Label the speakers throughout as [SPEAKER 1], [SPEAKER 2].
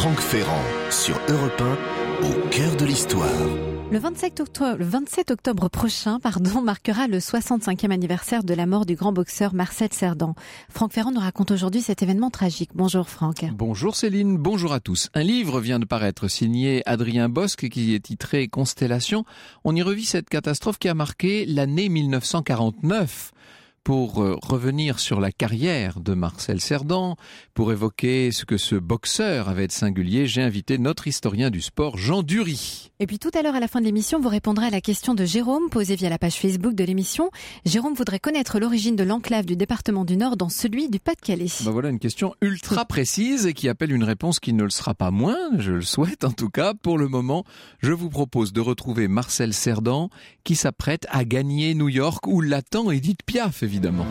[SPEAKER 1] Franck Ferrand sur Europe 1, au cœur de l'histoire.
[SPEAKER 2] Le 27 octobre prochain, marquera le 65e anniversaire de la mort du grand boxeur Marcel Cerdan. Franck Ferrand nous raconte aujourd'hui cet événement tragique. Bonjour Franck.
[SPEAKER 3] Bonjour Céline, bonjour à tous. Un livre vient de paraître signé Adrien Bosc qui est titré Constellation. On y revit cette catastrophe qui a marqué l'année 1949. Pour revenir sur la carrière de Marcel Cerdan, pour évoquer ce que ce boxeur avait de singulier, j'ai invité notre historien du sport, Jean Dury.
[SPEAKER 2] Et puis tout à l'heure, à la fin de l'émission, vous répondrez à la question de Jérôme, posée via la page Facebook de l'émission. Jérôme voudrait connaître l'origine de l'enclave du département du Nord dans celui du Pas-de-Calais.
[SPEAKER 3] Voilà une question ultra précise et qui appelle une réponse qui ne le sera pas moins, je le souhaite en tout cas. Pour le moment, je vous propose de retrouver Marcel Cerdan qui s'apprête à gagner New York où l'attend Édith Piaf, évidemment.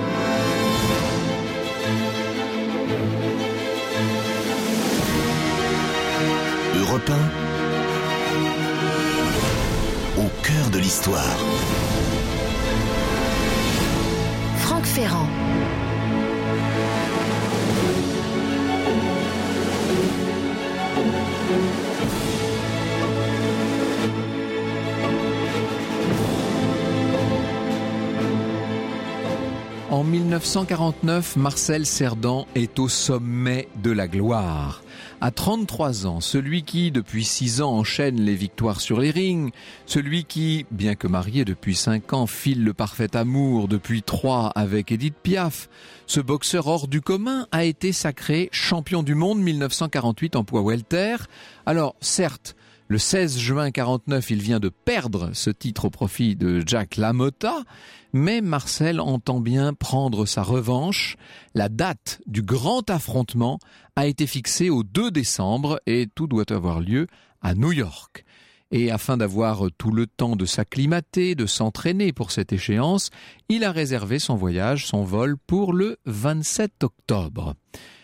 [SPEAKER 1] Europe 1, au cœur de l'histoire.
[SPEAKER 4] Franck Ferrand.
[SPEAKER 3] En 1949, Marcel Cerdan est au sommet de la gloire. À 33 ans, celui qui, depuis 6 ans, enchaîne les victoires sur les rings, celui qui, bien que marié depuis 5 ans, file le parfait amour depuis 3 avec Édith Piaf, ce boxeur hors du commun a été sacré champion du monde 1948 en poids welter. Alors, certes, le 16 juin 49, il vient de perdre ce titre au profit de Jack LaMotta, mais Marcel entend bien prendre sa revanche. La date du grand affrontement a été fixée au 2 décembre et tout doit avoir lieu à New York. Et afin d'avoir tout le temps de s'acclimater, de s'entraîner pour cette échéance, il a réservé son voyage, son vol pour le 27 octobre.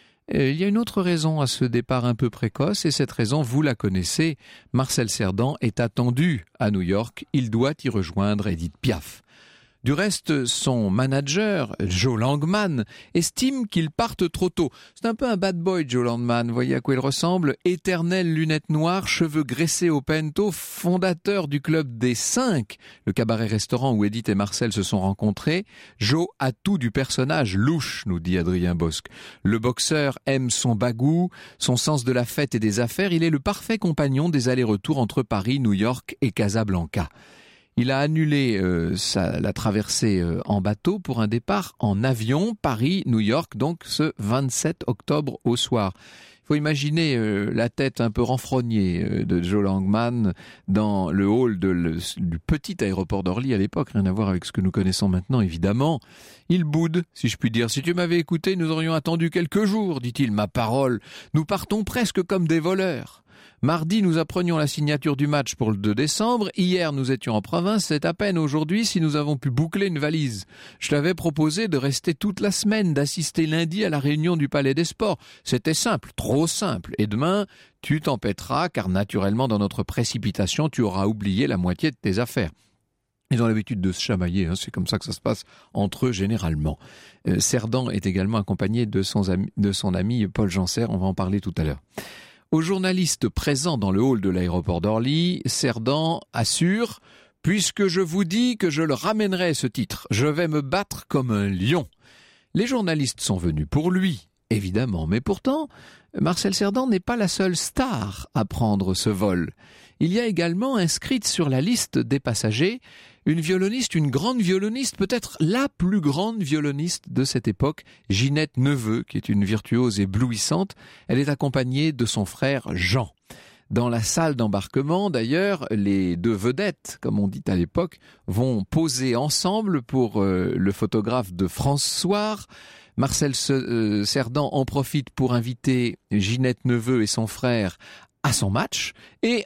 [SPEAKER 3] Il y a une autre raison à ce départ un peu précoce et cette raison, vous la connaissez. Marcel Cerdan est attendu à New York. Il doit y rejoindre Édith Piaf. Du reste, son manager, Joe Langman, estime qu'il parte trop tôt. C'est un peu un bad boy, Joe Langman. Vous voyez à quoi il ressemble? Éternelles lunettes noires, cheveux graissés au pento, fondateur du club des 5, le cabaret-restaurant où Édith et Marcel se sont rencontrés. Joe a tout du personnage louche, nous dit Adrien Bosc. Le boxeur aime son bagou, son sens de la fête et des affaires. Il est le parfait compagnon des allers-retours entre Paris, New York et Casablanca. Il a annulé la traversée en bateau pour un départ en avion, Paris-New York, donc ce 27 octobre au soir. Il faut imaginer la tête un peu renfrognée de Joe Langman dans le hall du petit aéroport d'Orly à l'époque, rien à voir avec ce que nous connaissons maintenant évidemment. Il boude, si je puis dire. Si tu m'avais écouté, nous aurions attendu quelques jours, dit-il, ma parole. Nous partons presque comme des voleurs. Mardi, nous apprenions la signature du match pour le 2 décembre. Hier, nous étions en province. C'est à peine aujourd'hui si nous avons pu boucler une valise. Je t'avais proposé de rester toute la semaine, d'assister lundi à la réunion du Palais des Sports. C'était simple, trop simple. Et demain, tu t'empêteras car naturellement, dans notre précipitation, tu auras oublié la moitié de tes affaires. Ils ont l'habitude de se chamailler, c'est comme ça que ça se passe entre eux généralement. Cerdan est également accompagné de son ami Paul Janser, on va en parler tout à l'heure. Aux journalistes présents dans le hall de l'aéroport d'Orly, Cerdan assure « Puisque je vous dis que je le ramènerai ce titre, je vais me battre comme un lion ». Les journalistes sont venus pour lui, évidemment, mais pourtant, Marcel Cerdan n'est pas la seule star à prendre ce vol. Il y a également inscrite sur la liste des passagers une violoniste, une grande violoniste, peut-être la plus grande violoniste de cette époque, Ginette Neveu, qui est une virtuose éblouissante. Elle est accompagnée de son frère Jean. Dans la salle d'embarquement, d'ailleurs, les deux vedettes, comme on dit à l'époque, vont poser ensemble pour le photographe de France Soir. Marcel Cerdan en profite pour inviter Ginette Neveu et son frère à son match et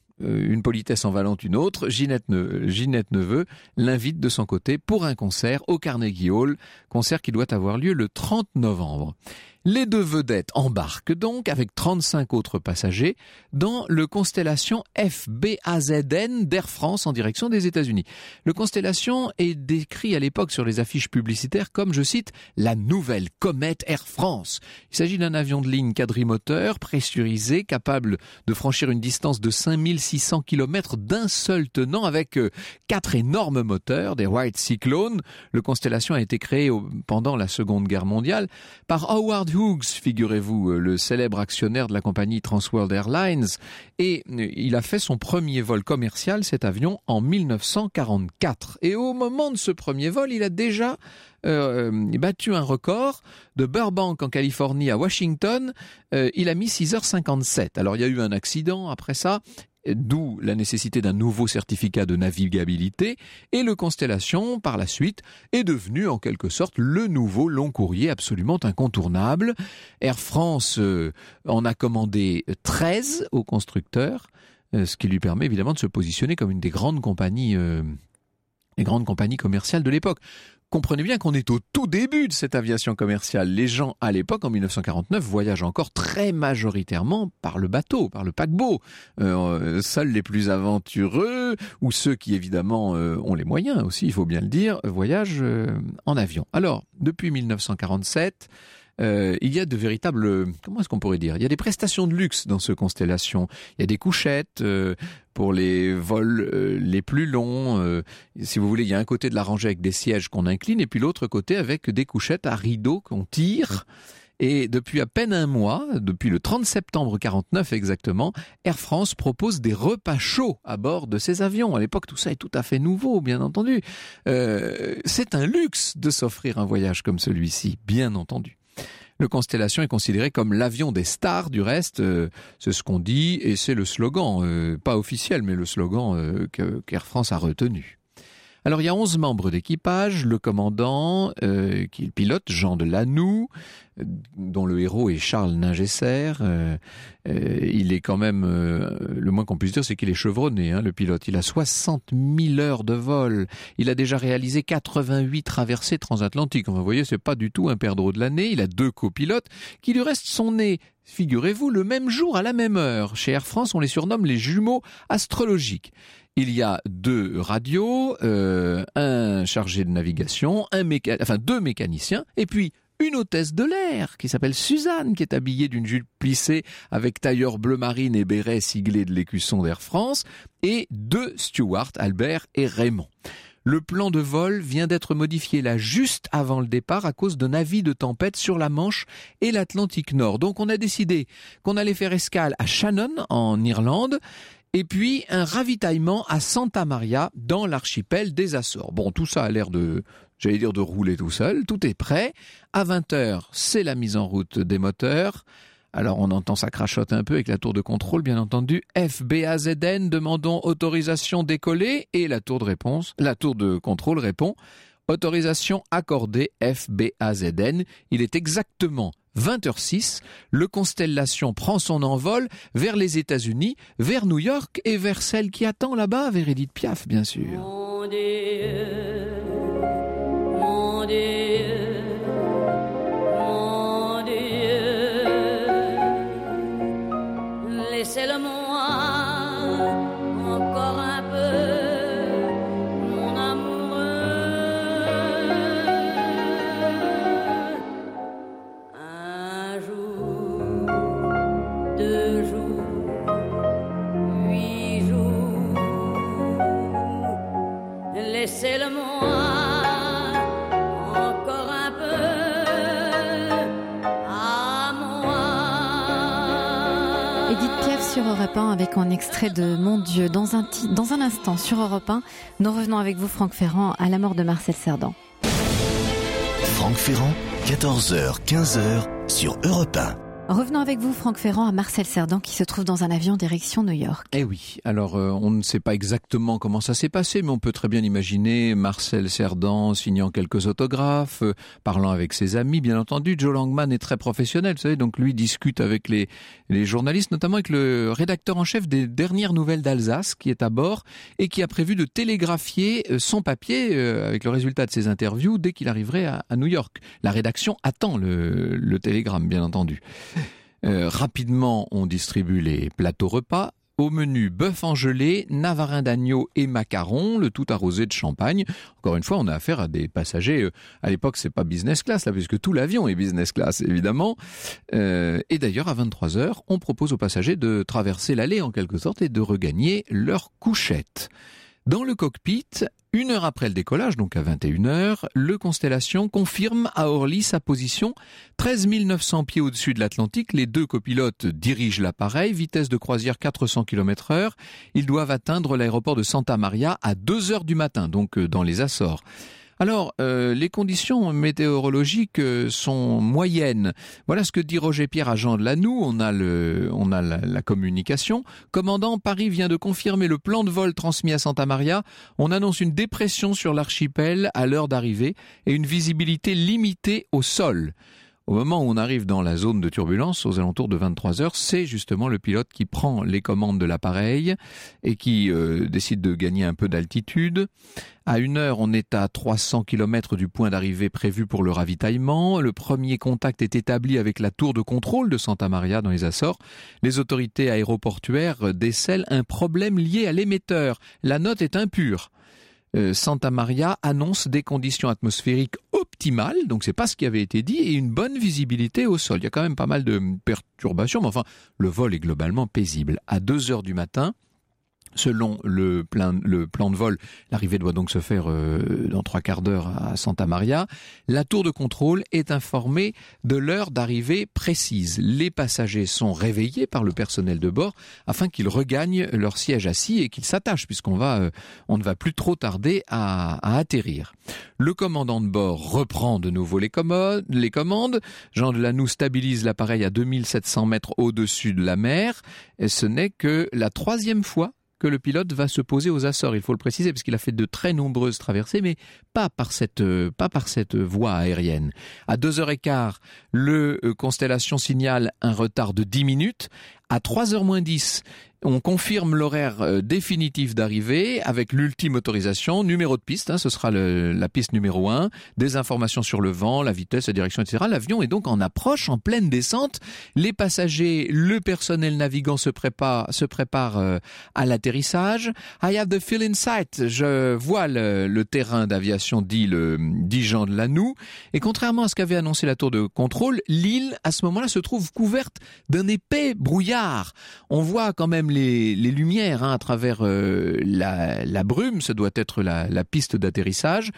[SPEAKER 3] une politesse en valant une autre, Ginette Neveu l'invite de son côté pour un concert au Carnegie Hall, concert qui doit avoir lieu le 30 novembre. Les deux vedettes embarquent donc avec 35 autres passagers dans le Constellation FBAZN d'Air France en direction des États-Unis. Le Constellation est décrit à l'époque sur les affiches publicitaires comme, je cite, la nouvelle comète Air France. Il s'agit d'un avion de ligne quadrimoteur, pressurisé, capable de franchir une distance de 5600 km d'un seul tenant avec 4 énormes moteurs, des Wright Cyclone. Le Constellation a été créé pendant la Seconde Guerre mondiale par Howard Hughes, figurez-vous, le célèbre actionnaire de la compagnie Trans World Airlines, et il a fait son premier vol commercial, cet avion, en 1944. Et au moment de ce premier vol, il a déjà battu un record de Burbank en Californie à Washington. Il a mis 6h57. Alors il y a eu un accident après ça, d'où la nécessité d'un nouveau certificat de navigabilité, et le Constellation, par la suite, est devenu en quelque sorte le nouveau long courrier absolument incontournable. Air France en a commandé 13 au constructeur, ce qui lui permet évidemment de se positionner comme une des grandes compagnies commerciales de l'époque. Comprenez bien qu'on est au tout début de cette aviation commerciale. Les gens, à l'époque, en 1949, voyagent encore très majoritairement par le bateau, par le paquebot. Seuls les plus aventureux, ou ceux qui, évidemment, ont les moyens aussi, il faut bien le dire, voyagent en avion. Alors, depuis 1947... il y a de véritables, comment est-ce qu'on pourrait dire, il y a des prestations de luxe dans ce Constellation. Il y a des couchettes pour les vols les plus longs. Si vous voulez, il y a un côté de la rangée avec des sièges qu'on incline et puis l'autre côté avec des couchettes à rideaux qu'on tire. Et depuis à peine un mois, depuis le 30 septembre 49 exactement, Air France propose des repas chauds à bord de ses avions. À l'époque, tout ça est tout à fait nouveau, bien entendu. C'est un luxe de s'offrir un voyage comme celui-ci, bien entendu. Le Constellation est considéré comme l'avion des stars, du reste, c'est ce qu'on dit, et c'est le slogan, pas officiel, mais le slogan qu'Air France a retenu. Alors il y a 11 membres d'équipage, le commandant, qui est le pilote, Jean de Lanoux, dont le héros est Charles Ningesser. Il est quand même, le moins qu'on puisse dire, c'est qu'il est chevronné, le pilote. Il a 60 000 heures de vol. Il a déjà réalisé 88 traversées transatlantiques. Enfin, vous voyez, c'est pas du tout un perdreau de l'année. Il a 2 copilotes qui, du reste, sont nés, figurez-vous, le même jour à la même heure. Chez Air France, on les surnomme les jumeaux astrologiques. Il y a 2 radios, un chargé de navigation, 2 mécaniciens, et puis une hôtesse de l'air qui s'appelle Suzanne, qui est habillée d'une jupe plissée avec tailleur bleu marine et béret siglé de l'écusson d'Air France, et 2 stewards, Albert et Raymond. Le plan de vol vient d'être modifié là juste avant le départ à cause d'un avis de tempête sur la Manche et l'Atlantique Nord. Donc on a décidé qu'on allait faire escale à Shannon en Irlande, et puis un ravitaillement à Santa Maria dans l'archipel des Açores. Bon, tout ça a l'air de rouler tout seul, tout est prêt. À 20h, c'est la mise en route des moteurs. Alors on entend ça crachote un peu avec la tour de contrôle, bien entendu. FBAZN, demandons autorisation décoller, et la tour de contrôle répond autorisation accordée FBAZN. Il est exactement 20h06, le Constellation prend son envol vers les États-Unis, vers New York et vers celle qui attend là-bas, vers Edith Piaf, bien sûr.
[SPEAKER 5] Mon Dieu, mon Dieu, mon Dieu, laissez-le-moi encore un peu, mon amoureux. Un jour, 2 jours, 8 jours, laissez-le-moi encore un peu à moi.
[SPEAKER 2] Edith Piaf sur Europe 1 avec un extrait de Mon Dieu. Dans un instant sur Europe 1, nous revenons avec vous, Franck Ferrand, à la mort de Marcel Cerdan.
[SPEAKER 1] Franck Ferrand, 14h, 15h sur Europe 1.
[SPEAKER 2] Revenons avec vous, Franck Ferrand, à Marcel Cerdan qui se trouve dans un avion direction New York.
[SPEAKER 3] Eh oui, alors on ne sait pas exactement comment ça s'est passé, mais on peut très bien imaginer Marcel Cerdan signant quelques autographes, parlant avec ses amis, bien entendu. Joe Langman est très professionnel, vous savez, donc lui discute avec les journalistes, notamment avec le rédacteur en chef des dernières nouvelles d'Alsace, qui est à bord et qui a prévu de télégraphier son papier avec le résultat de ses interviews dès qu'il arriverait à New York. La rédaction attend le télégramme, bien entendu. Rapidement, on distribue les plateaux repas. Au menu, bœuf en gelée, navarin d'agneau et macarons, le tout arrosé de champagne. Encore une fois, on a affaire à des passagers. À l'époque, c'est pas business class, là, puisque tout l'avion est business class, évidemment. Et d'ailleurs, à 23h, on propose aux passagers de traverser l'allée, en quelque sorte, et de regagner leur couchette. Dans le cockpit, 1 heure après le décollage, donc à 21h, le Constellation confirme à Orly sa position 13 900 pieds au-dessus de l'Atlantique. Les deux copilotes dirigent l'appareil, vitesse de croisière 400 km/h. Ils doivent atteindre l'aéroport de Santa Maria à 2h du matin, donc dans les Açores. Alors, les conditions météorologiques sont moyennes. Voilà ce que dit Roger Pierre à Jean de Lanoux. On a la communication. Commandant, Paris vient de confirmer le plan de vol transmis à Santa Maria. On annonce une dépression sur l'archipel à l'heure d'arrivée et une visibilité limitée au sol. Au moment où on arrive dans la zone de turbulence, aux alentours de 23h, c'est justement le pilote qui prend les commandes de l'appareil et qui décide de gagner un peu d'altitude. À 1h, on est à 300 km du point d'arrivée prévu pour le ravitaillement. Le premier contact est établi avec la tour de contrôle de Santa Maria dans les Açores. Les autorités aéroportuaires décèlent un problème lié à l'émetteur. La note est impure. Santa Maria annonce des conditions atmosphériques optimales, donc c'est pas ce qui avait été dit, et une bonne visibilité au sol. Il y a quand même pas mal de perturbations, mais enfin, le vol est globalement paisible. À 2h du matin, selon le plan de vol, l'arrivée doit donc se faire dans 3/4 d'heure à Santa Maria. La tour de contrôle est informée de l'heure d'arrivée précise. Les passagers sont réveillés par le personnel de bord afin qu'ils regagnent leur siège assis et qu'ils s'attachent, puisqu'on ne va plus trop tarder à atterrir. Le commandant de bord reprend de nouveau les commandes. Jean de Lanoux stabilise l'appareil à 2700 mètres au-dessus de la mer. Et ce n'est que la 3e fois que le pilote va se poser aux Açores, il faut le préciser, parce qu'il a fait de très nombreuses traversées, mais pas par cette voie aérienne. À 2h15, le Constellation signale un retard de 10 minutes. À 3h-10, on confirme l'horaire définitif d'arrivée avec l'ultime autorisation, numéro de piste, ce sera la piste numéro 1, des informations sur le vent, la vitesse, la direction, etc. L'avion est donc en approche, en pleine descente. Les passagers, le personnel navigant se prépare à l'atterrissage. I have the field in sight. Je vois le terrain d'aviation, dit Jean de Lanoux. Et contrairement à ce qu'avait annoncé la tour de contrôle, l'île, à ce moment-là, se trouve couverte d'un épais brouillard. On voit quand même les lumières à travers la brume, ce doit être la piste d'atterrissage.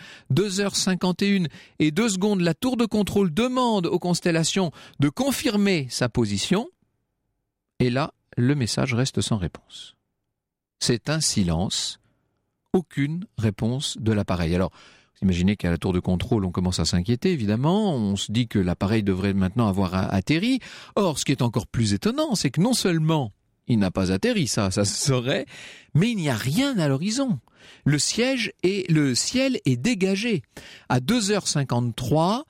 [SPEAKER 3] 2h51 et 2 secondes, la tour de contrôle demande aux Constellations de confirmer sa position. Et là, le message reste sans réponse. C'est un silence, aucune réponse de l'appareil. Alors, vous imaginez qu'à la tour de contrôle, on commence à s'inquiéter, évidemment. On se dit que l'appareil devrait maintenant avoir atterri. Or, ce qui est encore plus étonnant, c'est que non seulement il n'a pas atterri, ça se saurait, mais il n'y a rien à l'horizon. Le ciel est dégagé. À 2h53,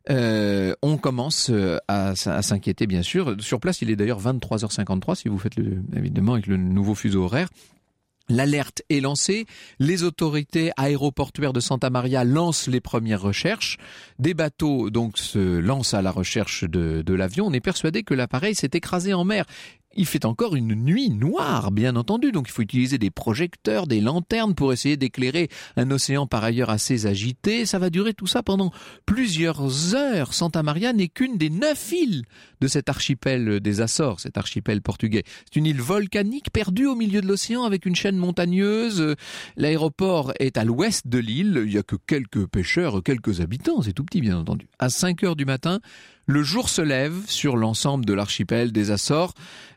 [SPEAKER 3] on commence à s'inquiéter, bien sûr. Sur place, il est d'ailleurs 23h53, si vous faites évidemment avec le nouveau fuseau horaire. L'alerte est lancée, les autorités aéroportuaires de Santa Maria lancent les premières recherches. Des bateaux donc se lancent à la recherche de l'avion. On est persuadé que l'appareil s'est écrasé en mer. Il fait encore une nuit noire, bien entendu, donc il faut utiliser des projecteurs, des lanternes pour essayer d'éclairer un océan par ailleurs assez agité. Ça va durer tout ça pendant plusieurs heures. Santa Maria n'est qu'une des 9 îles de cet archipel des Açores, cet archipel portugais. C'est une île volcanique perdue au milieu de l'océan avec une chaîne montagneuse. L'aéroport est à l'ouest de l'île. Il n'y a que quelques pêcheurs, quelques habitants, c'est tout petit bien entendu. À 5h du matin, le jour se lève sur l'ensemble de l'archipel des Açores,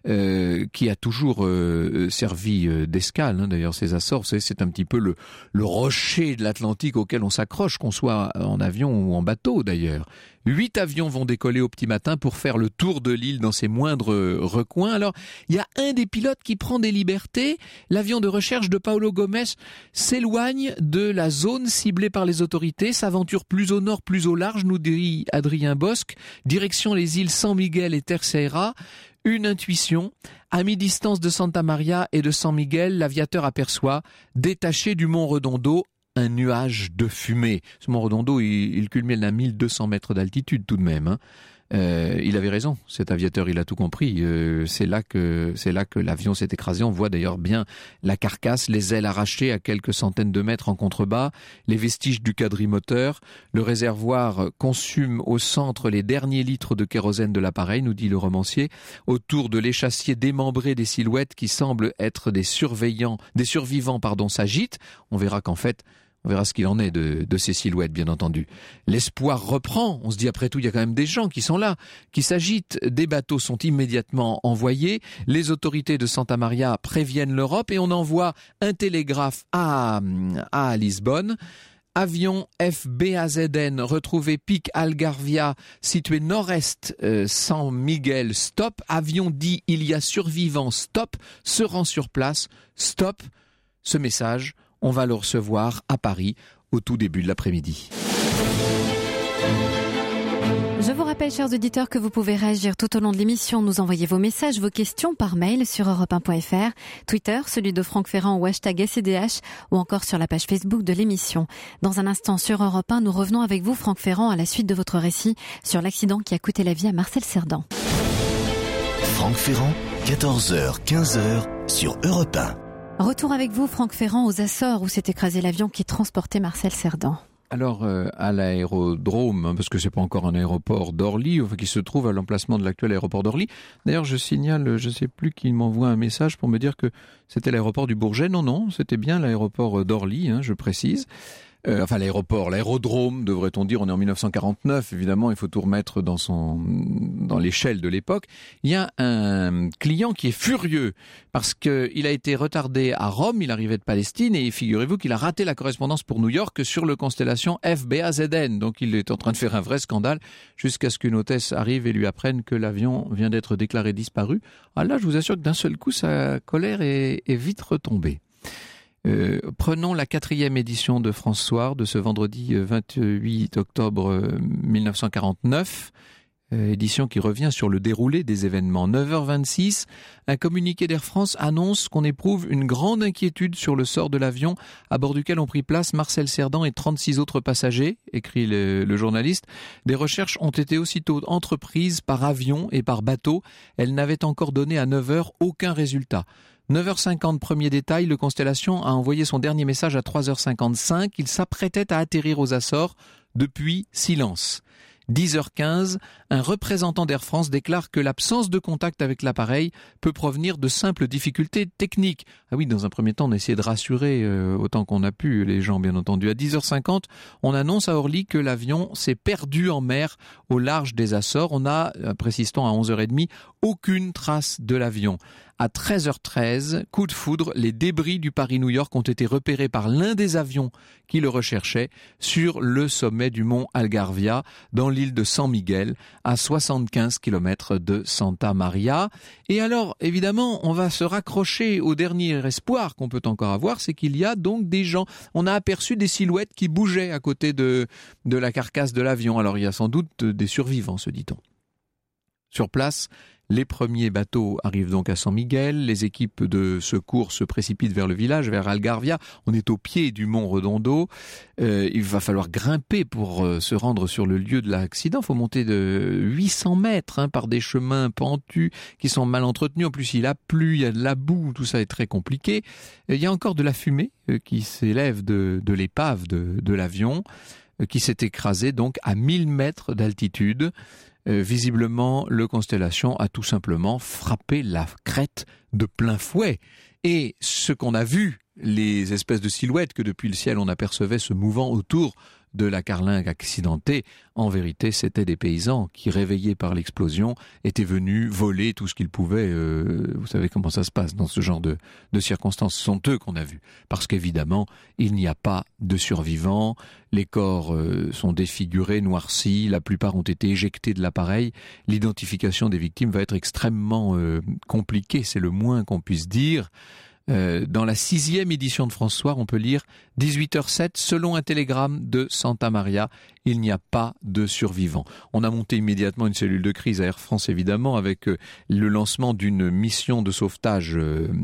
[SPEAKER 3] qui a toujours servi d'escale. D'ailleurs, ces Açores, c'est un petit peu le rocher de l'Atlantique auquel on s'accroche, qu'on soit en avion ou en bateau d'ailleurs. 8 avions vont décoller au petit matin pour faire le tour de l'île dans ses moindres recoins. Alors, il y a un des pilotes qui prend des libertés. L'avion de recherche de Paulo Gomes s'éloigne de la zone ciblée par les autorités, s'aventure plus au nord, plus au large, nous dit Adrien Bosque, direction les îles San Miguel et Terceira. Une intuition. À mi-distance de Santa Maria et de San Miguel, l'aviateur aperçoit, détaché du mont Redondo, un nuage de fumée. Ce mont Redondo, il culmine à 1200 mètres d'altitude tout de même, hein. Il avait raison, cet aviateur, il a tout compris. C'est là que l'avion s'est écrasé. On voit d'ailleurs bien la carcasse, les ailes arrachées à quelques centaines de mètres en contrebas, les vestiges du quadrimoteur. Le réservoir consume au centre les derniers litres de kérosène de l'appareil, nous dit le romancier. Autour de l'échassier démembré, des silhouettes qui semblent être des survivants, s'agitent. On verra qu'en fait, on verra ce qu'il en est de ces silhouettes, bien entendu. L'espoir reprend. On se dit, après tout, il y a quand même des gens qui sont là, qui s'agitent. Des bateaux sont immédiatement envoyés. Les autorités de Santa Maria préviennent l'Europe et on envoie un télégraphe à Lisbonne. Avion FBAZN retrouvé Pic Algarvia, situé nord-est San Miguel, stop. Avion dit il y a survivants, stop. Se rend sur place, stop. Ce message, on va le recevoir à Paris au tout début de l'après-midi.
[SPEAKER 2] Je vous rappelle, chers auditeurs, que vous pouvez réagir tout au long de l'émission, nous envoyer vos messages, vos questions par mail sur europe1.fr, Twitter, celui de Franck Ferrand ou hashtag SCDH, ou encore sur la page Facebook de l'émission. Dans un instant sur Europe 1, nous revenons avec vous, Franck Ferrand, à la suite de votre récit sur l'accident qui a coûté la vie à Marcel Cerdan.
[SPEAKER 1] Franck Ferrand, 14h, 15h sur Europe 1.
[SPEAKER 2] Retour avec vous, Franck Ferrand, aux Açores, où s'est écrasé l'avion qui transportait Marcel Cerdan.
[SPEAKER 3] Alors, à l'aérodrome, parce que c'est pas encore un aéroport d'Orly, qui se trouve à l'emplacement de l'actuel aéroport d'Orly. D'ailleurs, je signale, je sais plus qui m'envoie un message pour me dire que c'était l'aéroport du Bourget. Non, c'était bien l'aéroport d'Orly, je précise. L'aérodrome, devrait-on dire. On est en 1949, évidemment, il faut tout remettre dans l'échelle de l'époque. Il y a un client qui est furieux parce qu'il a été retardé à Rome, il arrivait de Palestine, et figurez-vous qu'il a raté la correspondance pour New York sur le Constellation FBAZN. Donc il est en train de faire un vrai scandale jusqu'à ce qu'une hôtesse arrive et lui apprenne que l'avion vient d'être déclaré disparu. Ah là, je vous assure que d'un seul coup, sa colère est vite retombée. Prenons la 4e édition de France Soir de ce vendredi 28 octobre 1949, édition qui revient sur le déroulé des événements. 9h26, un communiqué d'Air France annonce qu'on éprouve une grande inquiétude sur le sort de l'avion à bord duquel ont pris place Marcel Cerdan et 36 autres passagers, écrit le journaliste. Des recherches ont été aussitôt entreprises par avion et par bateau. Elles n'avaient encore donné à 9h aucun résultat. 9h50, premier détail, le Constellation a envoyé son dernier message à 3h55. Il s'apprêtait à atterrir aux Açores. Depuis, silence. 10h15, un représentant d'Air France déclare que l'absence de contact avec l'appareil peut provenir de simples difficultés techniques. Ah oui, dans un premier temps, on a essayé de rassurer autant qu'on a pu les gens, bien entendu. À 10h50, on annonce à Orly que l'avion s'est perdu en mer au large des Açores. On a, précisons à 11h30, aucune trace de l'avion. À 13h13, coup de foudre, les débris du Paris-New York ont été repérés par l'un des avions qui le recherchait sur le sommet du mont Algarvia, dans l'île de San Miguel, à 75 km de Santa Maria. Et alors, évidemment, on va se raccrocher au dernier espoir qu'on peut encore avoir, c'est qu'il y a donc des gens. On a aperçu des silhouettes qui bougeaient à côté de la carcasse de l'avion. Alors, il y a sans doute des survivants, se dit-on. Sur place, les premiers bateaux arrivent donc à San Miguel, les équipes de secours se précipitent vers le village, vers Algarvia. On est au pied du mont Redondo. Il va falloir grimper pour se rendre sur le lieu de l'accident. Il faut monter de 800 mètres par des chemins pentus qui sont mal entretenus. En plus, il a plu, il y a de la boue, tout ça est très compliqué. Il y a encore de la fumée qui s'élève de l'épave de l'avion, qui s'est écrasé donc à 1000 mètres d'altitude. Visiblement, le Constellation a tout simplement frappé la crête de plein fouet. Et ce qu'on a vu, les espèces de silhouettes que depuis le ciel on apercevait se mouvant autour de la carlingue accidentée. En vérité, c'était des paysans qui, réveillés par l'explosion, étaient venus voler tout ce qu'ils pouvaient. Vous savez comment ça se passe dans ce genre de circonstances. Ce sont eux qu'on a vus. Parce qu'évidemment, il n'y a pas de survivants. Les corps sont défigurés, noircis. La plupart ont été éjectés de l'appareil. L'identification des victimes va être extrêmement compliquée. C'est le moins qu'on puisse dire. Dans la 6e édition de France Soir, on peut lire 18h07, selon un télégramme de Santa Maria, il n'y a pas de survivants. On a monté immédiatement une cellule de crise à Air France, évidemment, avec le lancement d'une mission de sauvetage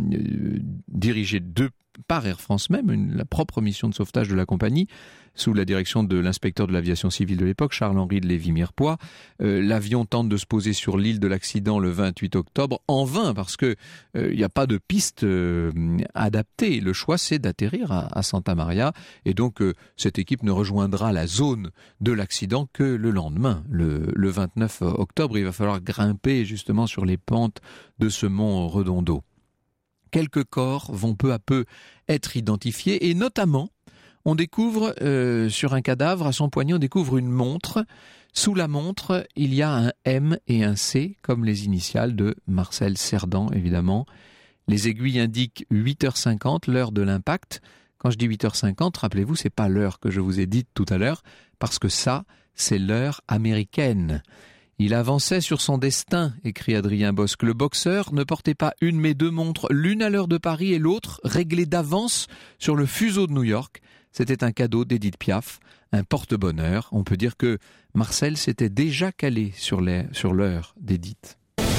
[SPEAKER 3] dirigée par Air France même, la propre mission de sauvetage de la compagnie, sous la direction de l'inspecteur de l'aviation civile de l'époque, Charles-Henri de Lévy-Mirepoix. L'avion tente de se poser sur l'île de l'accident le 28 octobre, en vain, parce que il n'y a pas de piste adaptée. Le choix, c'est d'atterrir à Santa Maria, et donc cette équipe ne rejoindra la zone de l'accident que le lendemain, le 29 octobre. Il va falloir grimper justement sur les pentes de ce mont Redondo. Quelques corps vont peu à peu être identifiés, et notamment, on découvre sur un cadavre, à son poignet, on découvre une montre. Sous la montre, il y a un M et un C, comme les initiales de Marcel Cerdan, évidemment. Les aiguilles indiquent 8h50, l'heure de l'impact. Quand je dis 8h50, rappelez-vous, c'est pas l'heure que je vous ai dite tout à l'heure, parce que ça, c'est l'heure américaine. Il avançait sur son destin, écrit Adrien Bosc. Le boxeur ne portait pas une mais deux montres, l'une à l'heure de Paris et l'autre réglée d'avance sur le fuseau de New York. C'était un cadeau d'Édith Piaf, un porte-bonheur. On peut dire que Marcel s'était déjà calé sur l'heure d'Édith.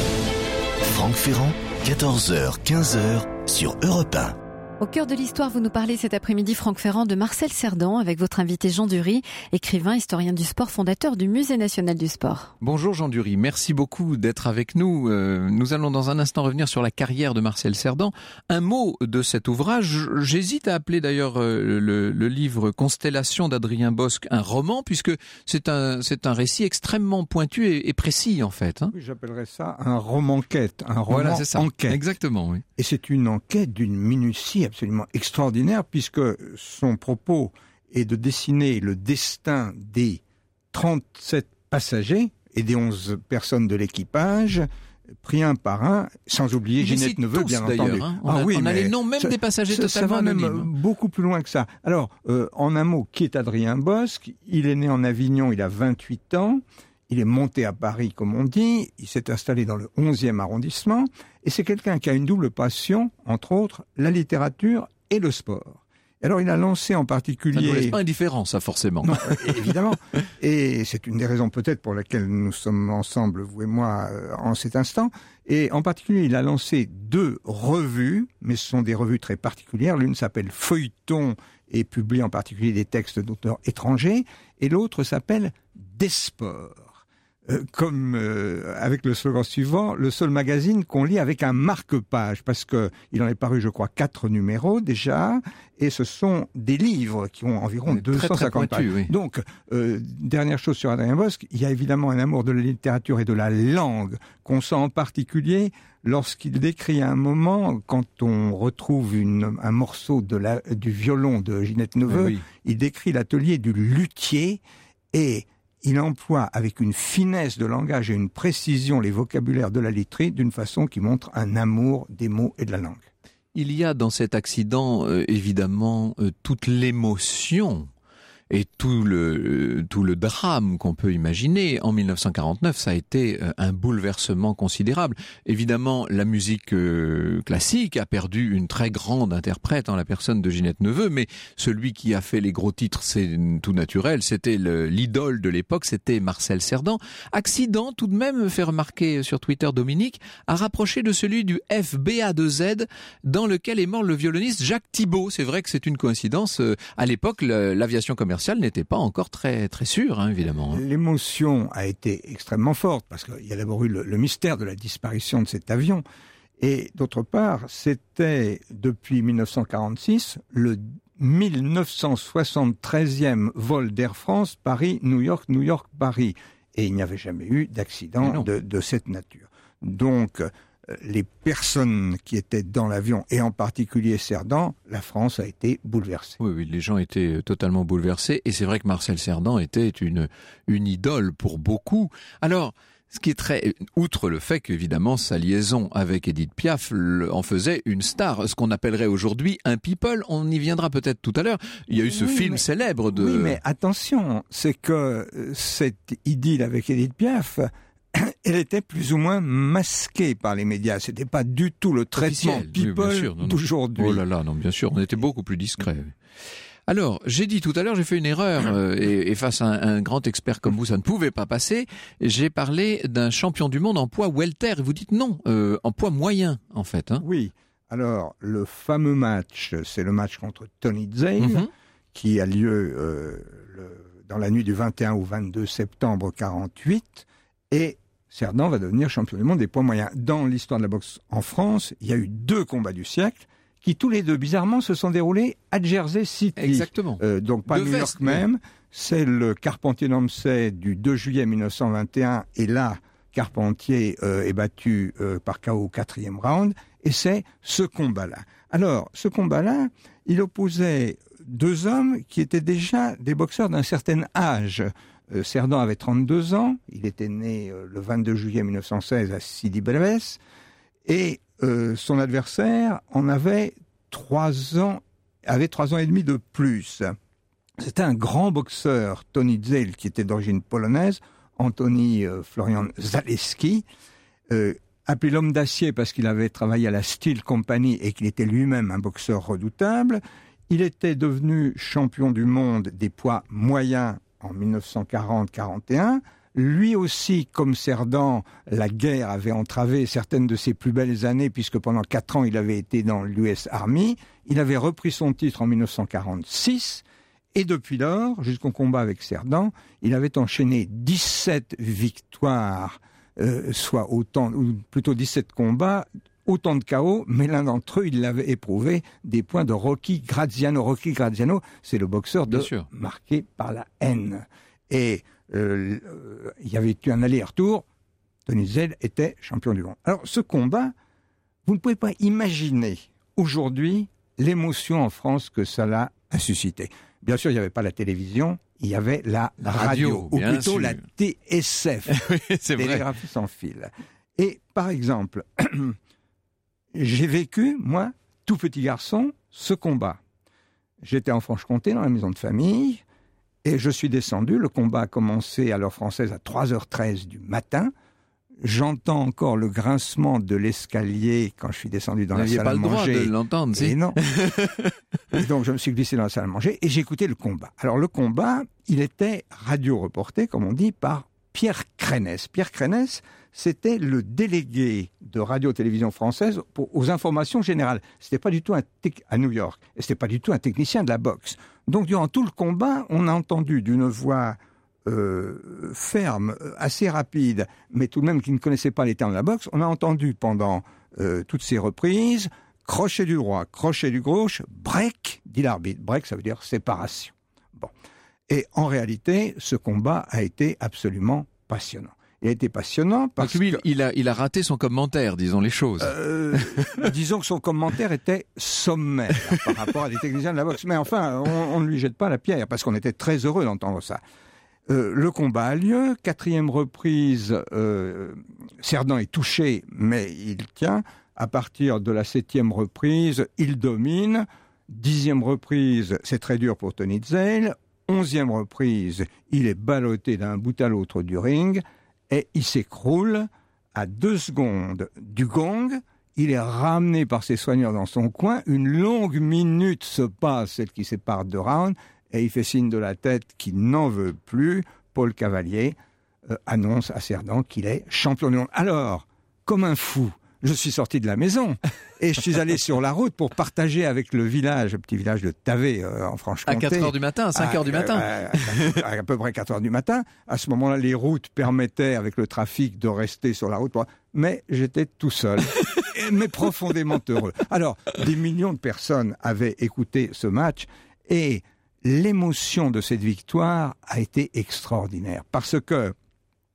[SPEAKER 1] Franck Ferrand, 14h, 15h sur Europe 1.
[SPEAKER 2] Au cœur de l'histoire, vous nous parlez cet après-midi, Franck Ferrand, de Marcel Cerdan, avec votre invité Jean Dury, écrivain, historien du sport, fondateur du Musée national du sport.
[SPEAKER 3] Bonjour Jean Dury, merci beaucoup d'être avec nous. Nous allons dans un instant revenir sur la carrière de Marcel Cerdan. Un mot de cet ouvrage, j'hésite à appeler d'ailleurs le livre Constellation d'Adrien Bosc un roman, puisque c'est un récit extrêmement pointu et précis en fait.
[SPEAKER 6] Oui, j'appellerais ça un roman-enquête, un roman
[SPEAKER 3] voilà, c'est ça.
[SPEAKER 6] Enquête.
[SPEAKER 3] Exactement, oui.
[SPEAKER 6] Et c'est une enquête d'une minutie absolument extraordinaire, puisque son propos est de dessiner le destin des 37 passagers et des 11 personnes de l'équipage, pris un par un, sans oublier Ginette Neveu, bien entendu.
[SPEAKER 3] Hein. On a les noms même des passagers totalement anonymes. Ça va même
[SPEAKER 6] beaucoup plus loin que ça. Alors, en un mot, qui est Adrien Bosc ? Il est né en Avignon, il a 28 ans. Il est monté à Paris, comme on dit. Il s'est installé dans le 11e arrondissement. Et c'est quelqu'un qui a une double passion, entre autres, la littérature et le sport. Alors, il a lancé en particulier... Ça
[SPEAKER 3] ne nous laisse pas indifférent, ça, forcément.
[SPEAKER 6] Non, évidemment. Et c'est une des raisons peut-être pour laquelle nous sommes ensemble, vous et moi, en cet instant. Et en particulier, il a lancé 2 revues, mais ce sont des revues très particulières. L'une s'appelle Feuilleton et publie en particulier des textes d'auteurs étrangers. Et l'autre s'appelle Des sports. Avec le slogan suivant, le seul magazine qu'on lit avec un marque-page, parce que il en est paru, je crois, 4 numéros déjà, et ce sont des livres qui ont environ 250 pages. Oui. Donc, dernière chose sur Adrien Bosc, il y a évidemment un amour de la littérature et de la langue qu'on sent en particulier lorsqu'il décrit à un moment, quand on retrouve un morceau du violon de Ginette Neveu, oui. Il décrit l'atelier du luthier et il emploie avec une finesse de langage et une précision les vocabulaires de la lettrée d'une façon qui montre un amour des mots et de la langue.
[SPEAKER 3] Il y a dans cet accident, évidemment, toute l'émotion et tout le drame qu'on peut imaginer. En 1949, ça a été un bouleversement considérable. Évidemment, la musique classique a perdu une très grande interprète en la personne de Ginette Neveu, mais celui qui a fait les gros titres, c'est tout naturel, c'était l'idole de l'époque, c'était Marcel Cerdan. Accident, tout de même, me fait remarquer sur Twitter Dominique, a rapproché de celui du FBA2Z, dans lequel est mort le violoniste Jacques Thibault. C'est vrai que c'est une coïncidence. À l'époque, l'aviation commerciale n'était pas encore très, très sûre, hein, évidemment.
[SPEAKER 6] L'émotion a été extrêmement forte, parce qu'il y a d'abord eu le mystère de la disparition de cet avion. Et d'autre part, c'était, depuis 1946, le 1973e vol d'Air France, Paris-New York, New York-Paris. Et il n'y avait jamais eu d'accident de cette nature. Donc, les personnes qui étaient dans l'avion, et en particulier Cerdan, la France a été bouleversée.
[SPEAKER 3] Oui, les gens étaient totalement bouleversés, et c'est vrai que Marcel Cerdan était une idole pour beaucoup. Alors, ce qui est très, outre le fait qu'évidemment sa liaison avec Édith Piaf en faisait une star, ce qu'on appellerait aujourd'hui un people, on y viendra peut-être tout à l'heure. Il y a eu ce film célèbre de...
[SPEAKER 6] Oui, mais attention, c'est que cette idylle avec Édith Piaf, elle était plus ou moins masquée par les médias. C'était pas du tout le traitement people d'aujourd'hui.
[SPEAKER 3] Oh là là, non, bien sûr, on était beaucoup plus discret. Alors, j'ai dit tout à l'heure, j'ai fait une erreur, et face à un grand expert comme vous, ça ne pouvait pas passer. J'ai parlé d'un champion du monde en poids welter, et vous dites non, en poids moyen, en fait. Hein.
[SPEAKER 6] Oui, alors, le fameux match, c'est le match contre Tony Zale, qui a lieu dans la nuit du 21 au 22 septembre 48, et Cerdan va devenir champion du monde des poids moyens. Dans l'histoire de la boxe en France, il y a eu 2 combats du siècle, qui tous les deux, bizarrement, se sont déroulés à Jersey City.
[SPEAKER 3] Exactement.
[SPEAKER 6] Donc pas New York même. C'est le Carpentier-Nomsey du 2 juillet 1921. Et là, Carpentier est battu par KO au 4e round. Et c'est ce combat-là. Alors, ce combat-là, il opposait 2 hommes qui étaient déjà des boxeurs d'un certain âge. Cerdan avait 32 ans. Il était né le 22 juillet 1916 à Sidi Bel Abbès. Et son adversaire en avait 3 ans et demi de plus. C'était un grand boxeur, Tony Zale, qui était d'origine polonaise, Antoni Florian Zaleski, appelé l'homme d'acier parce qu'il avait travaillé à la Steel Company et qu'il était lui-même un boxeur redoutable. Il était devenu champion du monde des poids moyens en 1940-41. Lui aussi, comme Cerdan, la guerre avait entravé certaines de ses plus belles années, puisque pendant 4 ans, il avait été dans l'US Army. Il avait repris son titre en 1946, et depuis lors, jusqu'au combat avec Cerdan, il avait enchaîné 17 victoires, soit autant, ou plutôt 17 combats, autant de KO, mais l'un d'entre eux, il l'avait éprouvé des points de Rocky Graziano. Rocky Graziano, c'est le boxeur marqué par la haine. Et il y avait eu un aller-retour, Tony Zale était champion du monde. Alors ce combat, vous ne pouvez pas imaginer aujourd'hui l'émotion en France que cela a suscité. Bien sûr, il n'y avait pas la télévision, il y avait la radio, ou plutôt la TSF,
[SPEAKER 3] oui,
[SPEAKER 6] télégraphie sans fil. Et par exemple, j'ai vécu, moi, tout petit garçon, ce combat. J'étais en Franche-Comté, dans la maison de famille, et je suis descendu, le combat a commencé à l'heure française à 3h13 du matin. J'entends encore le grincement de l'escalier quand je suis descendu dans la salle à manger.
[SPEAKER 3] Vous n'aviez pas le droit de l'entendre, si.
[SPEAKER 6] Et non. Et donc je me suis glissé dans la salle à manger et j'ai écouté le combat. Alors le combat, il était radio-reporté, comme on dit, par Pierre Crénès. Pierre Crénès, c'était le délégué de Radio-Télévision française aux informations générales. C'était pas du tout à New York. Et c'était pas du tout un technicien de la boxe. Donc, durant tout le combat, on a entendu d'une voix ferme, assez rapide, mais tout de même qui ne connaissait pas les termes de la boxe, on a entendu pendant toutes ces reprises, crochet du droit, crochet du gauche, break, dit l'arbitre. Break, ça veut dire séparation. Bon. Et en réalité, ce combat a été absolument passionnant. Il a été passionnant parce
[SPEAKER 3] que... il a raté son commentaire, disons les choses.
[SPEAKER 6] Disons que son commentaire était sommaire par rapport à des techniciens de la boxe. Mais enfin, on ne lui jette pas la pierre, parce qu'on était très heureux d'entendre ça. Le combat a lieu, 4e reprise, Cerdan est touché, mais il tient. À partir de la 7e reprise, il domine. 10e reprise, c'est très dur pour Tony Zale. 11e reprise, il est ballotté d'un bout à l'autre du ring. Et il s'écroule à 2 secondes du gong. Il est ramené par ses soigneurs dans son coin. Une longue minute se passe, celle qui sépare 2 rounds. Et il fait signe de la tête qu'il n'en veut plus. Paul Cavalier annonce à Cerdan qu'il est champion du monde. Alors, comme un fou, je suis sorti de la maison et je suis allé sur la route pour partager avec le village, le petit village de Tavé en Franche-Comté.
[SPEAKER 3] À 4h du matin, à 5h du matin.
[SPEAKER 6] À peu près 4h du matin. À ce moment-là, les routes permettaient, avec le trafic, de rester sur la route. Mais j'étais tout seul, mais profondément heureux. Alors, des millions de personnes avaient écouté ce match et l'émotion de cette victoire a été extraordinaire. Parce que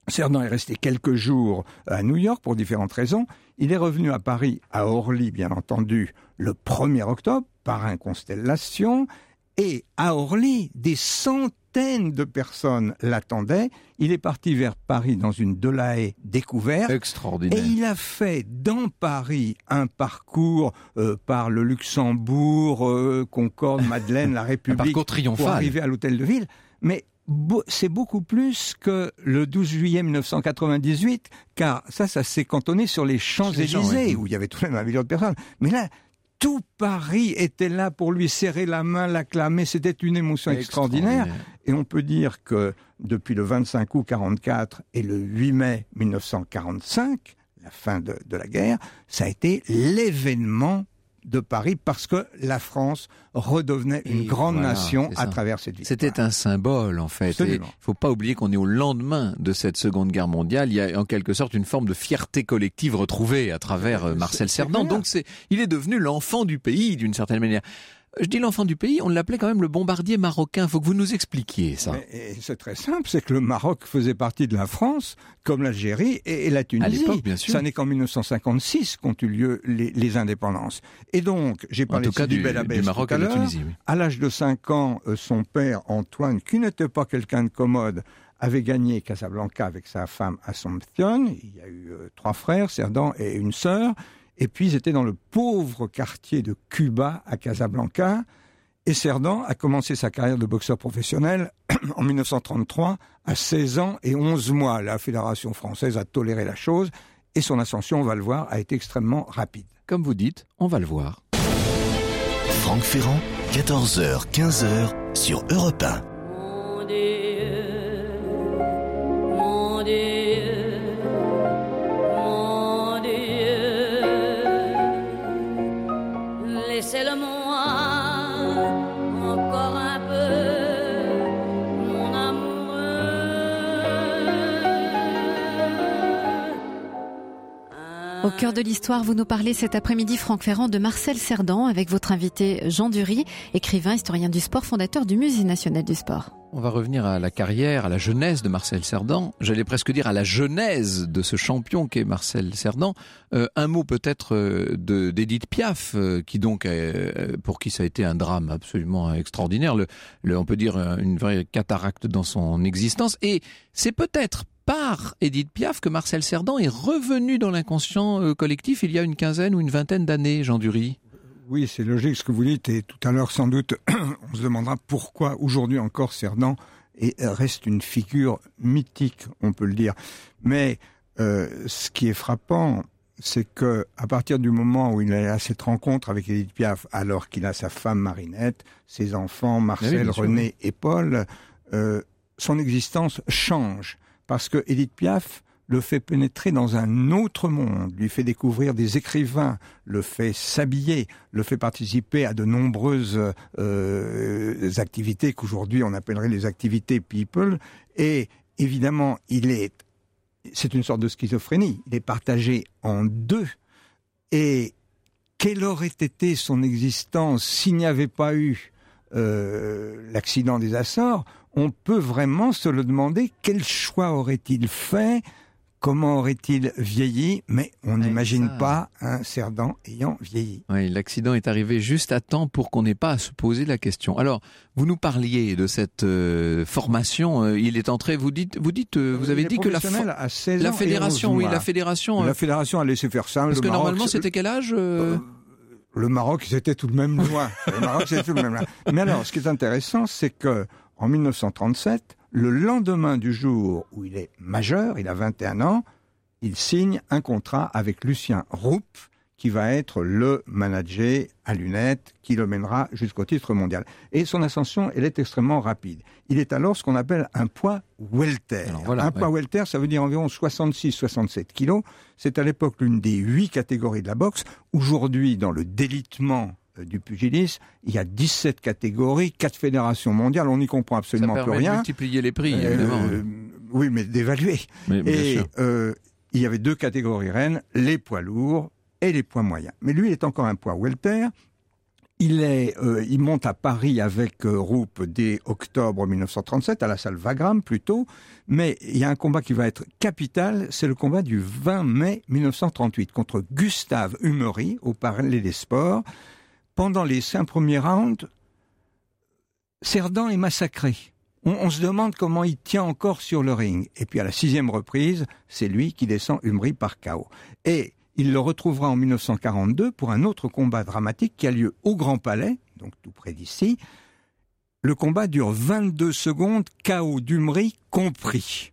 [SPEAKER 6] Cerdan est resté quelques jours à New York pour différentes raisons. Il est revenu à Paris, à Orly, bien entendu, le 1er octobre, par un Constellation. Et à Orly, des centaines de personnes l'attendaient. Il est parti vers Paris dans une Delahaye découverte.
[SPEAKER 3] Extraordinaire.
[SPEAKER 6] Et il a fait dans Paris un parcours par le Luxembourg, Concorde, Madeleine, la République,
[SPEAKER 3] un parcours triomphal,
[SPEAKER 6] pour arriver à l'Hôtel de Ville. Mais c'est beaucoup plus que le 12 juillet 1998, car ça s'est cantonné sur les Champs-Élysées, où il y avait tout de même 1 million de personnes. Mais là, tout Paris était là pour lui serrer la main, l'acclamer. C'était une émotion extraordinaire. Et on peut dire que depuis le 25 août 1944 et le 8 mai 1945, la fin de la guerre, ça a été l'événement de Paris, parce que la France redevenait une grande nation à travers cette victoire.
[SPEAKER 3] C'était un symbole, en fait. Il ne faut pas oublier qu'on est au lendemain de cette Seconde Guerre mondiale. Il y a en quelque sorte une forme de fierté collective retrouvée à travers Marcel Cerdan. Donc il est devenu l'enfant du pays, d'une certaine manière. Je dis l'enfant du pays, on l'appelait quand même le bombardier marocain. Il faut que vous nous expliquiez ça.
[SPEAKER 6] C'est très simple, c'est que le Maroc faisait partie de la France, comme l'Algérie et la Tunisie.
[SPEAKER 3] À l'époque, bien sûr.
[SPEAKER 6] Ça n'est qu'en 1956 qu'ont eu lieu les indépendances. Et donc, j'ai parlé du Bel Abbès
[SPEAKER 3] du Maroc
[SPEAKER 6] tout à l'heure.
[SPEAKER 3] Et de la Tunisie, oui.
[SPEAKER 6] À l'âge de 5 ans, son père, Antoine, qui n'était pas quelqu'un de commode, avait gagné Casablanca avec sa femme Assomption. Il y a eu 3 frères, Cerdan et une sœur. Et puis, ils étaient dans le pauvre quartier de Cuba, à Casablanca. Et Cerdan a commencé sa carrière de boxeur professionnel en 1933, à 16 ans et 11 mois. La Fédération française a toléré la chose. Et son ascension, on va le voir, a été extrêmement rapide.
[SPEAKER 3] Comme vous dites, on va le voir.
[SPEAKER 1] Franck Ferrand, 14h, 15h, sur Europe 1.
[SPEAKER 5] Mon Dieu. Laissez-le-moi encore un peu, mon amoureux.
[SPEAKER 2] Au cœur de l'histoire, vous nous parlez cet après-midi, Franck Ferrand, de Marcel Cerdan, avec votre invité Jean Dury, écrivain, historien du sport, fondateur du Musée national du sport.
[SPEAKER 3] On va revenir à la carrière, à la jeunesse de Marcel Cerdan. J'allais presque dire à la genèse de ce champion qu'est Marcel Cerdan. Un mot peut-être d'Édith Piaf, qui donc, pour qui ça a été un drame absolument extraordinaire. On peut dire une vraie cataracte dans son existence. Et c'est peut-être par Édith Piaf que Marcel Cerdan est revenu dans l'inconscient collectif il y a une quinzaine ou une vingtaine d'années, Jean Dury.
[SPEAKER 6] Oui, c'est logique ce que vous dites, et tout à l'heure, sans doute, on se demandera pourquoi aujourd'hui encore Cerdan reste une figure mythique, on peut le dire. Mais ce qui est frappant, c'est que à partir du moment où il a cette rencontre avec Édith Piaf, alors qu'il a sa femme Marinette, ses enfants Marcel, René et Paul, son existence change, parce que Édith Piaf le fait pénétrer dans un autre monde, lui fait découvrir des écrivains, le fait s'habiller, le fait participer à de nombreuses activités qu'aujourd'hui on appellerait les activités people. Et évidemment, c'est une sorte de schizophrénie. Il est partagé en deux. Et quelle aurait été son existence s'il n'y avait pas eu l'accident des Açores? On peut vraiment se le demander. Quel choix aurait-il fait? Comment aurait-il vieilli? Mais on n'imagine pas un Cerdan ayant vieilli.
[SPEAKER 3] Oui, l'accident est arrivé juste à temps pour qu'on n'ait pas à se poser la question. Alors, vous nous parliez de cette formation. Il est entré. Vous avez dit que la fédération, la
[SPEAKER 6] fédération a laissé faire ça.
[SPEAKER 3] Parce que normalement, c'était quel âge
[SPEAKER 6] Le Maroc, c'était tout de même loin. Mais alors, ce qui est intéressant, c'est que en 1937. Le lendemain du jour où il est majeur, il a 21 ans, il signe un contrat avec Lucien Roup, qui va être le manager à lunettes, qui le mènera jusqu'au titre mondial. Et son ascension, elle est extrêmement rapide. Il est alors ce qu'on appelle un poids welter. Poids welter, ça veut dire environ 66-67 kilos. C'est à l'époque l'une des 8 catégories de la boxe. Aujourd'hui, dans le délitement du pugilisme, il y a 17 catégories, 4 fédérations mondiales, on n'y comprend absolument plus rien. Ça permet
[SPEAKER 3] de multiplier les prix, évidemment.
[SPEAKER 6] Oui, mais d'évaluer. Et il y avait 2 catégories reines, les poids lourds et les poids moyens. Mais lui, il est encore un poids welter. Il monte à Paris avec Roupe dès octobre 1937, à la salle Wagram plutôt, mais il y a un combat qui va être capital, c'est le combat du 20 mai 1938 contre Gustave Humery au Palais des Sports. Pendant les 5 premiers rounds, Cerdan est massacré. On se demande comment il tient encore sur le ring. Et puis à la 6e reprise, c'est lui qui descend Humery par KO. Et il le retrouvera en 1942 pour un autre combat dramatique qui a lieu au Grand Palais, donc tout près d'ici. Le combat dure 22 secondes, KO d'Humery compris.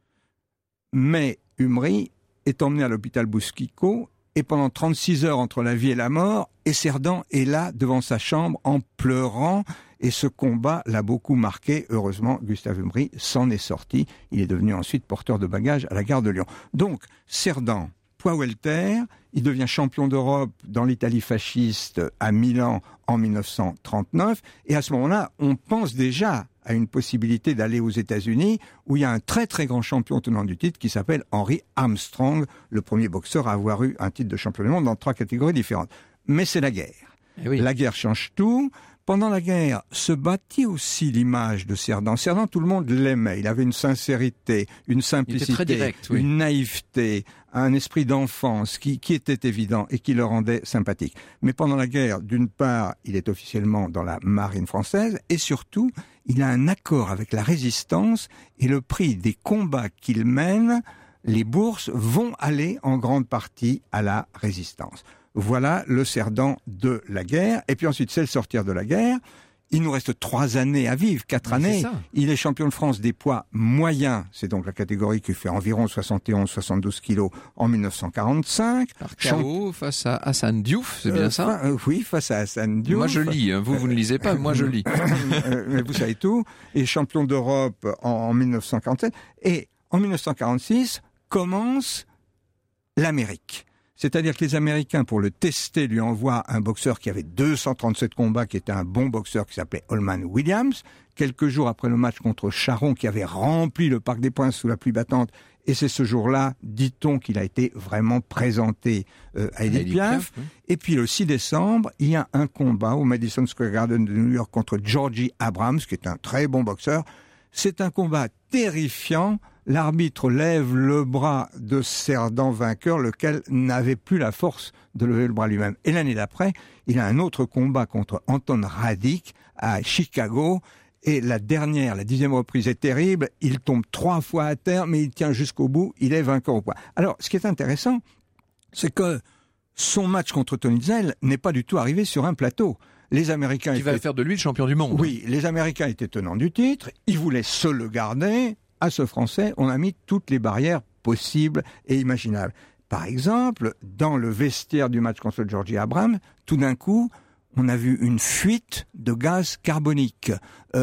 [SPEAKER 6] Mais Humery est emmené à l'hôpital Boucicaut et pendant 36 heures entre la vie et la mort, et Cerdan est là devant sa chambre en pleurant. Et ce combat l'a beaucoup marqué. Heureusement, Gustave Humery s'en est sorti. Il est devenu ensuite porteur de bagages à la gare de Lyon. Donc, Cerdan, poids welter, il devient champion d'Europe dans l'Italie fasciste à Milan en 1939. Et à ce moment-là, on pense déjà à une possibilité d'aller aux États-Unis, où il y a un très très grand champion tenant du titre qui s'appelle Henry Armstrong, le premier boxeur à avoir eu un titre de champion du monde dans 3 catégories différentes. Mais c'est la guerre.
[SPEAKER 3] Oui.
[SPEAKER 6] La guerre change tout. Pendant la guerre, se bâtit aussi l'image de Cerdan. Cerdan, tout le monde l'aimait. Il avait une sincérité, une simplicité,
[SPEAKER 3] très direct, oui.
[SPEAKER 6] Une naïveté, un esprit d'enfance qui était évident et qui le rendait sympathique. Mais pendant la guerre, d'une part, il est officiellement dans la marine française et surtout, il a un accord avec la résistance et le prix des combats qu'il mène, les bourses, vont aller en grande partie à la résistance. Voilà le Cerdan de la guerre. Et puis ensuite, c'est le sortir de la guerre. Il nous reste 3 années à vivre, 4 années. Il est champion de France des poids moyens. C'est donc la catégorie qui fait environ 71-72 kilos en 1945.
[SPEAKER 3] Par KO face à Hassan Diouf, c'est bien ça
[SPEAKER 6] Oui, face à Hassan Diouf.
[SPEAKER 3] Moi je lis, hein. Vous ne lisez pas, moi je lis.
[SPEAKER 6] Mais vous savez tout. Et champion d'Europe en 1947. Et en 1946, commence l'Amérique. C'est-à-dire que les Américains, pour le tester, lui envoient un boxeur qui avait 237 combats, qui était un bon boxeur, qui s'appelait Holman Williams. Quelques jours après le match contre Charon, qui avait rempli le Parc des Princes sous la pluie battante. Et c'est ce jour-là, dit-on, qu'il a été vraiment présenté à Edith Piaf. Oui. Et puis le 6 décembre, il y a un combat au Madison Square Garden de New York contre Georgie Abrams, qui est un très bon boxeur. C'est un combat terrifiant. L'arbitre lève le bras de Cerdan vainqueur, lequel n'avait plus la force de lever le bras lui-même. Et l'année d'après, il a un autre combat contre Anton Radic à Chicago. Et la 10e reprise est terrible. Il tombe 3 fois à terre, mais il tient jusqu'au bout. Il est vainqueur au point. Alors, ce qui est intéressant, c'est que son match contre Tony Zell n'est pas du tout arrivé sur un plateau. Les Américains
[SPEAKER 3] va faire de lui le champion du monde.
[SPEAKER 6] Oui, les Américains étaient tenants du titre. Ils voulaient se le garder. À ce Français, on a mis toutes les barrières possibles et imaginables. Par exemple, dans le vestiaire du match contre Georgie Abrams, tout d'un coup, on a vu une fuite de gaz carbonique.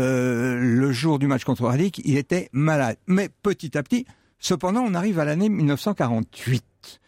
[SPEAKER 6] Le jour du match contre Radic, il était malade. Mais petit à petit, cependant, on arrive à l'année 1948.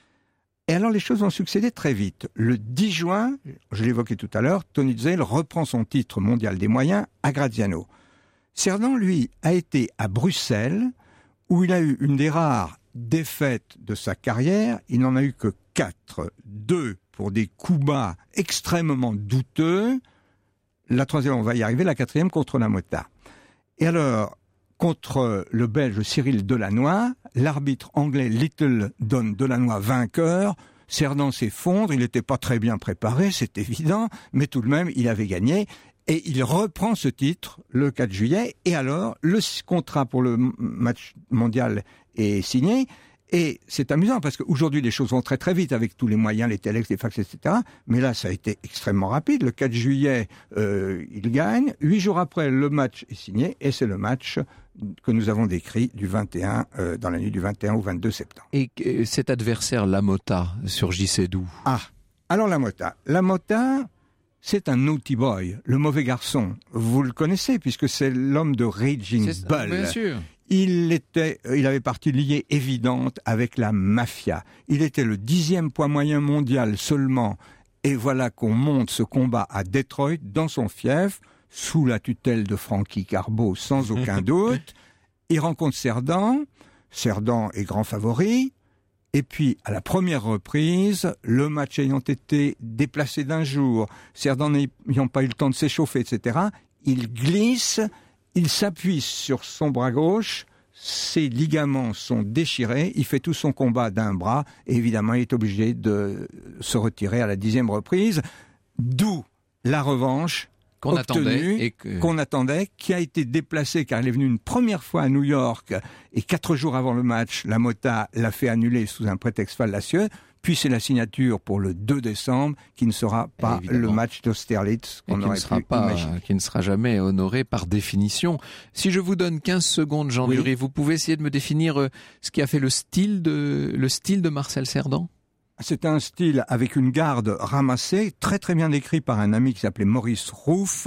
[SPEAKER 6] Et alors, les choses vont succéder très vite. Le 10 juin, je l'évoquais tout à l'heure, Tony Zell reprend son titre mondial des moyens à Graziano. Cerdan, lui, a été à Bruxelles, où il a eu une des rares défaites de sa carrière. Il n'en a eu que 4. 2 pour des coups bas extrêmement douteux. La 3e, on va y arriver. La 4e contre la Mota. Et alors, contre le Belge Cyril Delannoy, l'arbitre anglais Little donne Delannoy vainqueur. Cerdan s'effondre. Il n'était pas très bien préparé, c'est évident. Mais tout de même, il avait gagné. Et il reprend ce titre le 4 juillet. Et alors, le contrat pour le match mondial est signé. Et c'est amusant parce qu'aujourd'hui, les choses vont très très vite avec tous les moyens, les téléx, les fax, etc. Mais là, ça a été extrêmement rapide. Le 4 juillet, il gagne. 8 jours après, le match est signé. Et c'est le match que nous avons décrit du 21, dans la nuit du 21 au 22 septembre.
[SPEAKER 3] Et cet adversaire, La Mota, surgissait d'où ?
[SPEAKER 6] Ah, alors La Mota... c'est un naughty boy, le mauvais garçon. Vous le connaissez puisque c'est l'homme de Raging Bull.
[SPEAKER 3] Bien sûr.
[SPEAKER 6] Il avait partie liée évidente avec la mafia. Il était le 10e poids moyen mondial seulement. Et voilà qu'on monte ce combat à Detroit, dans son fief, sous la tutelle de Frankie Carbo, sans aucun doute. Il rencontre Cerdan. Cerdan est grand favori. Et puis, à la première reprise, le match ayant été déplacé d'un jour, Cerdan n'ayant pas eu le temps de s'échauffer, etc., il glisse, il s'appuie sur son bras gauche, ses ligaments sont déchirés, il fait tout son combat d'un bras, et évidemment, il est obligé de se retirer à la 10e reprise, d'où la revanche qu'on attendait, qui a été déplacée car elle est venue une première fois à New York et 4 jours avant le match, la MOTA l'a fait annuler sous un prétexte fallacieux. Puis c'est la signature pour le 2 décembre qui ne sera pas le match d'Austerlitz qu'on aurait pu imaginer.
[SPEAKER 3] Qui ne sera jamais honoré par définition. Si je vous donne 15 secondes, Jean Dury, vous pouvez essayer de me définir ce qui a fait le style de Marcel Cerdan ?
[SPEAKER 6] C'est un style avec une garde ramassée, très très bien décrit par un ami qui s'appelait Maurice Rouff,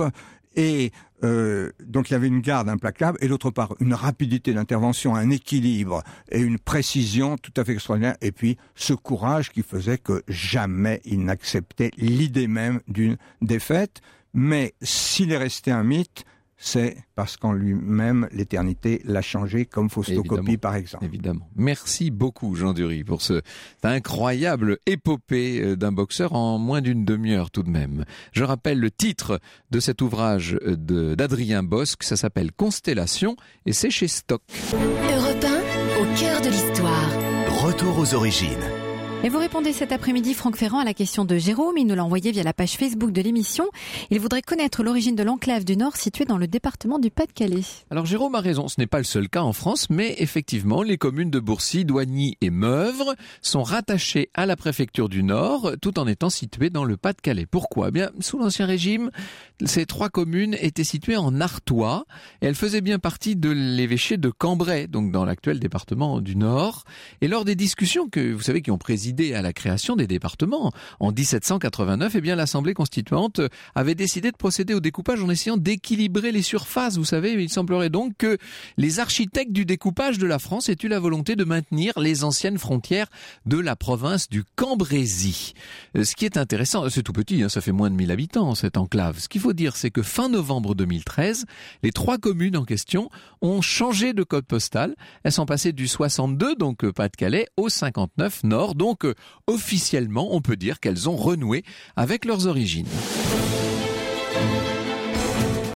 [SPEAKER 6] et donc il y avait une garde implacable, et d'autre part une rapidité d'intervention, un équilibre et une précision tout à fait extraordinaire, et puis ce courage qui faisait que jamais il n'acceptait l'idée même d'une défaite, mais s'il est resté un mythe, c'est parce qu'en lui-même, l'éternité l'a changé, comme Fausto Coppi, par exemple.
[SPEAKER 3] Évidemment. Merci beaucoup, Jean Dury, pour cette incroyable épopée d'un boxeur en moins d'une demi-heure tout de même. Je rappelle le titre de cet ouvrage d'Adrien Bosc, ça s'appelle Constellation, et c'est chez Stock.
[SPEAKER 4] Europe 1, au cœur de l'histoire.
[SPEAKER 1] Retour aux origines.
[SPEAKER 2] Et vous répondez cet après-midi, Franck Ferrand, à la question de Jérôme. Il nous l'a envoyé via la page Facebook de l'émission. Il voudrait connaître l'origine de l'enclave du Nord située dans le département du Pas-de-Calais.
[SPEAKER 3] Alors Jérôme a raison, ce n'est pas le seul cas en France, mais effectivement, les communes de Bourcy, Doigny et Meuvre sont rattachées à la préfecture du Nord, tout en étant situées dans le Pas-de-Calais. Pourquoi ? Eh bien, sous l'Ancien Régime, ces 3 communes étaient situées en Artois, et elles faisaient bien partie de l'évêché de Cambrai, donc dans l'actuel département du Nord. Et lors des discussions que, vous savez, qui ont présidé à la création des départements en 1789, eh bien l'Assemblée constituante avait décidé de procéder au découpage en essayant d'équilibrer les surfaces. Vous savez, il semblerait donc que les architectes du découpage de la France aient eu la volonté de maintenir les anciennes frontières de la province du Cambrésis. Ce qui est intéressant, c'est tout petit, ça fait moins de 1000 habitants cette enclave. Ce qu'il faut dire, c'est que fin novembre 2013, les 3 communes en question ont changé de code postal. Elles sont passées du 62, donc Pas-de-Calais, au 59 Nord, donc officiellement, on peut dire qu'elles ont renoué avec leurs origines.